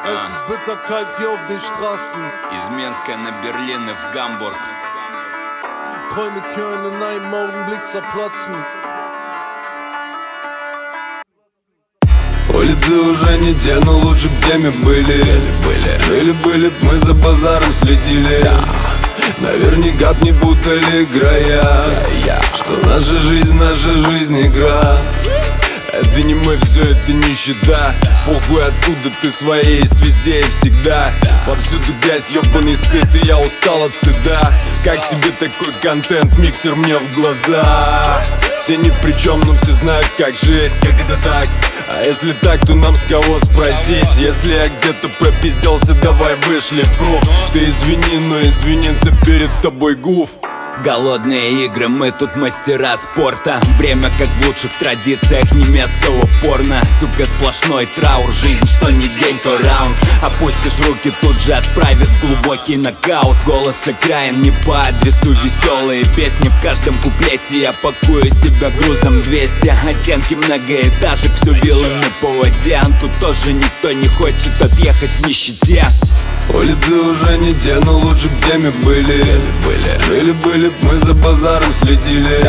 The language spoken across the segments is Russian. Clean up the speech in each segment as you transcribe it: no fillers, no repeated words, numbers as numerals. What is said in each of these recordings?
Es ist bitterkalt hier auf den Straßen. Из Менска на Берлин и в Гамбург. Träume können in einem Augenblick zerplatzen. Улицы уже не те, но лучше б теми были. Жили-были б мы за базаром следили. Наверняка б не путали играя, что наша жизнь игра. Это не мы, все это нищета. Похуй откуда ты своей, есть везде и всегда. Повсюду грязь, ёбаный стыд, и я устал от стыда. Как тебе такой контент, миксер мне в глаза. Все ни при чем, но все знают, как жить. Как это так? А если так, то нам с кого спросить? Если я где-то пропизделся, давай вышли пруф. Ты извини, но извиниться перед тобой гуф. Голодные игры, мы тут мастера спорта. Время как в лучших традициях немецкого порно. Сука, сплошной траур, жизнь что ни день, то раунд. Опустишь руки, тут же отправит в глубокий нокаут. Голос окраин не по адресу, веселые песни. В каждом куплете я пакую себя грузом 200. Оттенки многоэтажек, все вилами по воде. Тут тоже никто не хочет отъехать в нищете. Улицы уже не те, но лучше б теми были. Жили-были б мы за базаром следили.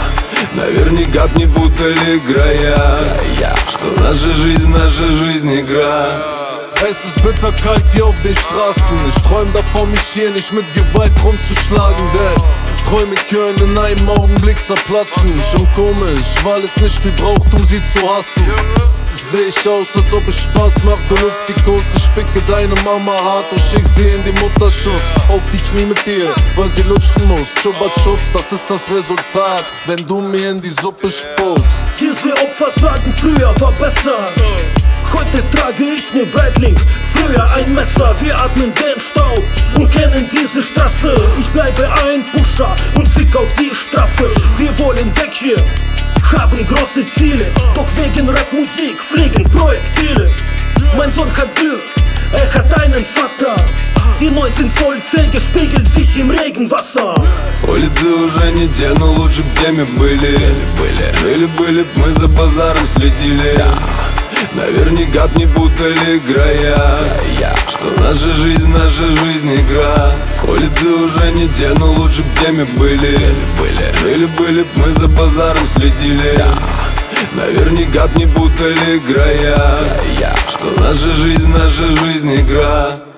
Наверняка б не путали играя, что наша жизнь игра. Es ist bitterkalt hier auf den Straßen. Ich träum davon, mich hier nicht mit Gewalt rumzuschlagen, denn Träume können in einem Augenblick zerplatzen. Schon komisch, weil es nicht viel braucht, um sie zu hassen. Seh ich aus, als ob es Spaß macht, du Luftikos. Ich ficke deine Mama hart und schick sie in den Mutterschutz. Auf die Knie mit dir, weil sie lutschen muss. Chupa-Chups, das ist das Resultat, wenn du mir in die Suppe spuckst. Diese Opfer sagen, früher war besser. Heute trage ich ne Breitling, früher ein Messer. Wir atmen den Staub und kennen diese Straße. Ich bleibe ein Pusher und fick auf die Strafe. Wir wollen weg hier, haben große Ziele. Doch wegen Rapmusik fliegen Projektile. Mein Sohn hat Glück, er hat einen Vater. Die 19 Zoll Felge spiegelt sich im Regenwasser. Улицы уже не те, но лучше б теми были. Жили-были б мы за базаром следили. Наверняка б не путали играя, что наша жизнь игра. Улицы уже не те, но лучше б теми были. Жили-были б мы за базаром следили. Наверняка б не путали играя, что наша жизнь игра.